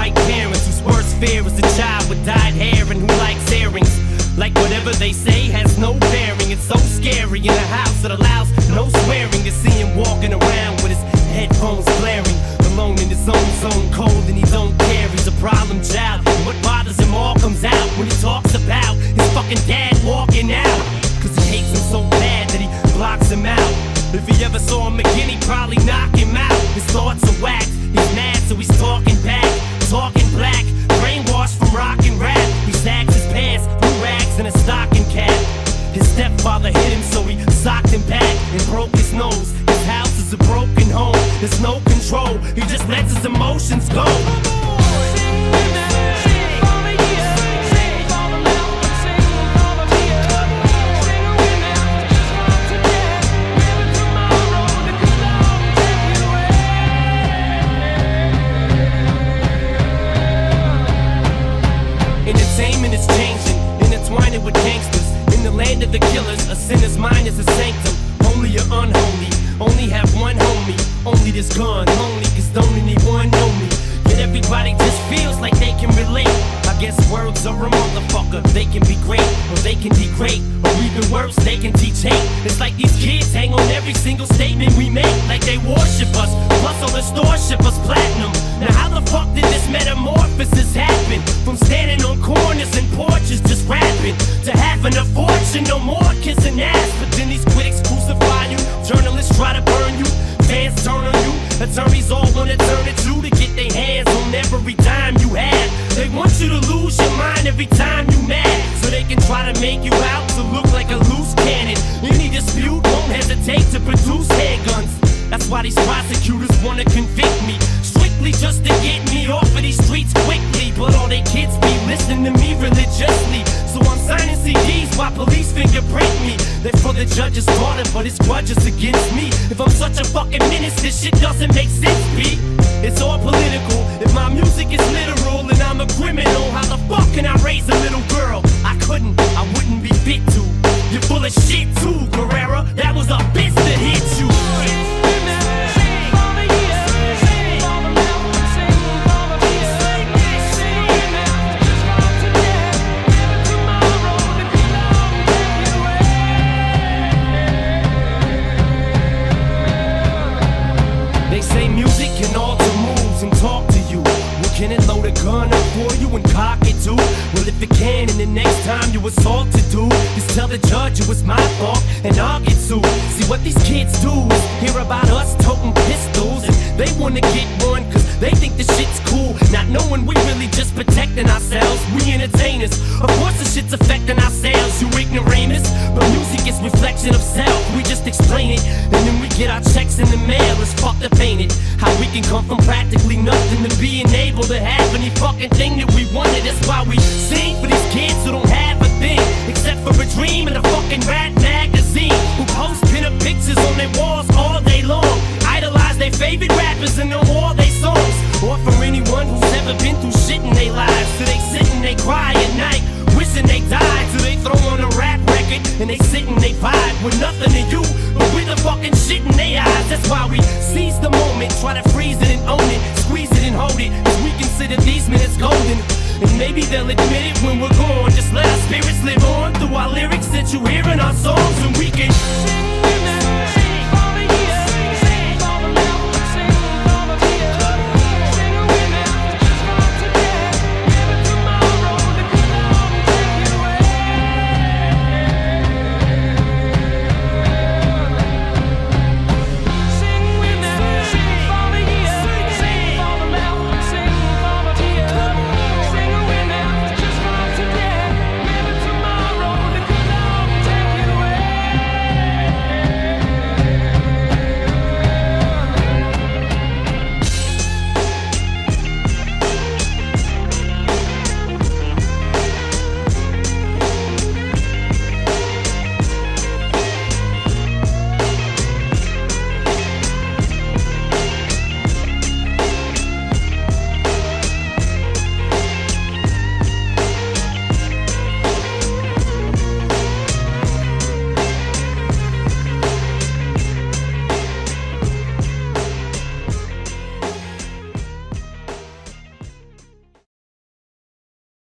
white parents whose worst fear is a child with dyed hair and who likes earrings. Like whatever they say has no bearing. It's so scary in a house that allows no swearing to see him walking around with his headphones blaring, alone in his own zone, cold and he don't care. He's a problem child, and what bothers him all comes out when he talks about his fucking dad walking out. Cause he hates him so bad that he blocks him out. If he ever saw him again, he'd probably knock him out. His thoughts are whacked, he's mad so he's talking back, talking black, brainwashed from rock and rap. He sags his pants, blue rags and a stocking cap. His stepfather hit him so he socked him back and broke his nose. His house is a broken home, there's no control, he just lets his emotions go. Entertainment is changing, intertwining with gangsters. In the land of the killers, a sinner's mind is a sanctum. Only you're unholy, only have one homie. Only this gun, only cause don't anyone know me. Yet everybody just feels like they can relate. I guess words are a motherfucker. They can be great, or they can degrade, or even worse, they can teach hate. It's like these kids hang on every single statement we make, like they worship us, plus all the stores ship us platinum. Now how the fuck did this metamorphosis happen? From standing on corners and porches just rapping, to having a fortune, no more kissing ass. But then these critics crucify you, journalists try to burn you, fans turn on you, attorneys all wanna turn it to get their hands on every dime you have. They want you to lose your mind every time you mad, so they can try to make you out to look like a loose cannon. Any dispute won't hesitate to produce handguns. That's why these prosecutors wanna convict me, strictly just to get me off of these streets quickly. But all they kids be listening to me religiously, so I'm signing CDs while police fingerprint me. They're for the judge's daughter, but his grudge is against me. If I'm such a fucking menace, this shit doesn't make sense, B. It's all political. If my music is literal and I'm a criminal, how the fuck can I raise a little girl? I couldn't, I wouldn't be fit to. You're full of shit too, Guerrera. That was a bitch that hit you. They say music can alter moods and talk to you. Well, can it load a gun up for you and cock it too? Well, if it can, and the next time you assault to do, just tell the judge it was my fault and I'll get sued. See what these kids do is hear about us toting pistols, and they wanna get one cause they think the shit's cool, not knowing we really just protecting ourselves. We entertainers, of course the shit's affecting our sales, you ignoramus. But music is reflection of self, we just explain it, and then we get our checks in the mail. It's fucked up, ain't it? How we can come from practically nothing to being able to have any fucking thing that we wanted. That's why we sing for these kids who don't have a thing except for a dream and a fucking rat magazine, who post pin-up pictures on their walls all day long, idolize their favorite rappers and know all their songs. Or for anyone who's ever been through shit in their lives, so they sit and they cry at night wishing they died, so they throw on a rap record and they sit and they vibe with nothing to you but with the fucking shit in their eyes. That's why we seize the moment, try to freeze it and own it, squeeze it and hold it, cause we consider these minutes golden. And maybe they'll admit it when we're gone. Just let our spirits live on through our lyrics that you hear in our songs. And we